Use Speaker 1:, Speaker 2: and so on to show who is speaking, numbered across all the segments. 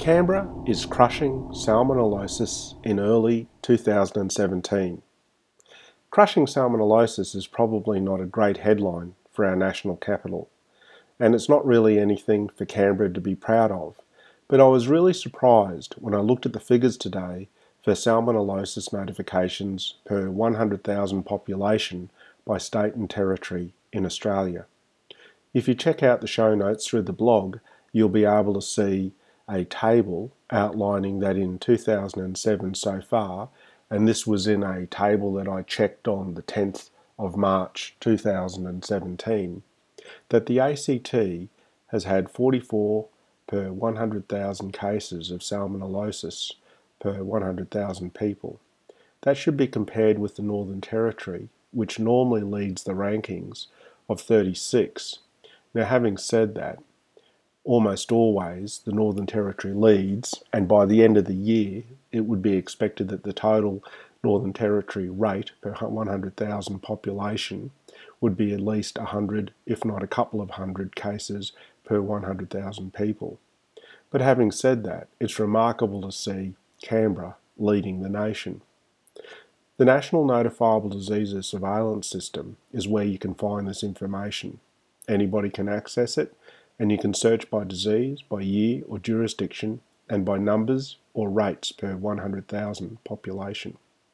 Speaker 1: Canberra is crushing salmonellosis in early 2017. Crushing salmonellosis is probably not a great headline for our national capital, and it's not really anything for Canberra to be proud of. But I was really surprised when I looked at the figures today for salmonellosis notifications per 100,000 population by state and territory in Australia. If you check out the show notes through the blog, you'll be able to see a table outlining that in 2007 so far, and this was in a table that I checked on the 10th of March 2017, that the ACT has had 44 per 100,000 cases of salmonellosis per 100,000 people. That should be compared with the Northern Territory, which normally leads the rankings, of 36. Now, having said that, almost always the Northern Territory leads, and by the end of the year it would be expected that the total Northern Territory rate per 100,000 population would be at least 100, if not a couple of hundred cases per 100,000 people. But having said that, it's remarkable to see Canberra leading the nation. The National Notifiable Diseases Surveillance System is where you can find this information. Anybody can access it, and you can search by disease, by year or jurisdiction, and by numbers or rates per 100,000 population.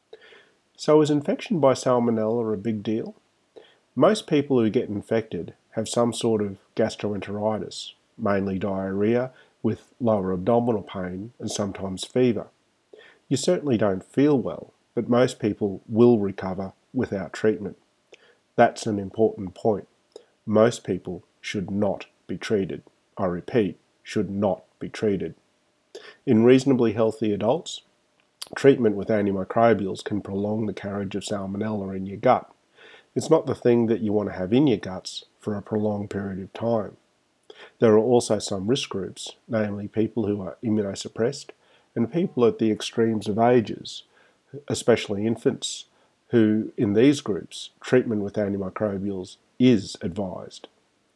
Speaker 1: So is infection by salmonella a big deal? Most people who get infected have some sort of gastroenteritis, mainly diarrhea with lower abdominal pain and sometimes fever. You certainly don't feel well, but most people will recover without treatment. That's an important point. Most people should not be treated. I repeat, should not be treated. In reasonably healthy adults, treatment with antimicrobials can prolong the carriage of salmonella in your gut. It's not the thing that you want to have in your guts for a prolonged period of time. There are also some risk groups, namely people who are immunosuppressed and people at the extremes of ages, especially infants, who in these groups, treatment with antimicrobials is advised.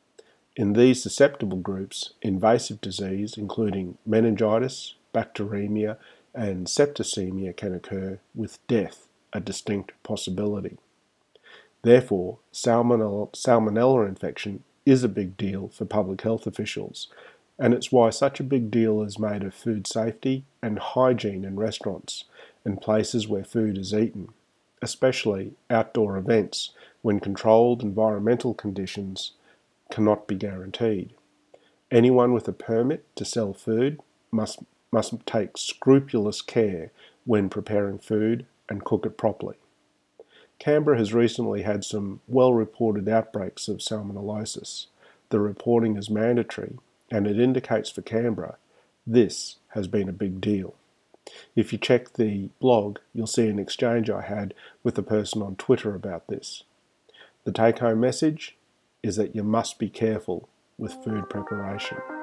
Speaker 1: In these susceptible groups, invasive disease, including meningitis, bacteremia, and septicemia, can occur, with death a distinct possibility. Therefore, salmonella infection is a big deal for public health officials, and it's why such a big deal is made of food safety and hygiene in restaurants and places where food is eaten, especially outdoor events when controlled environmental conditions cannot be guaranteed. Anyone with a permit to sell food must take scrupulous care when preparing food and cook it properly. Canberra has recently had some well-reported outbreaks of salmonellosis. The reporting is mandatory, and it indicates for Canberra this has been a big deal. If you check the blog, you'll see an exchange I had with a person on Twitter about this. The take-home message is that you must be careful with food preparation.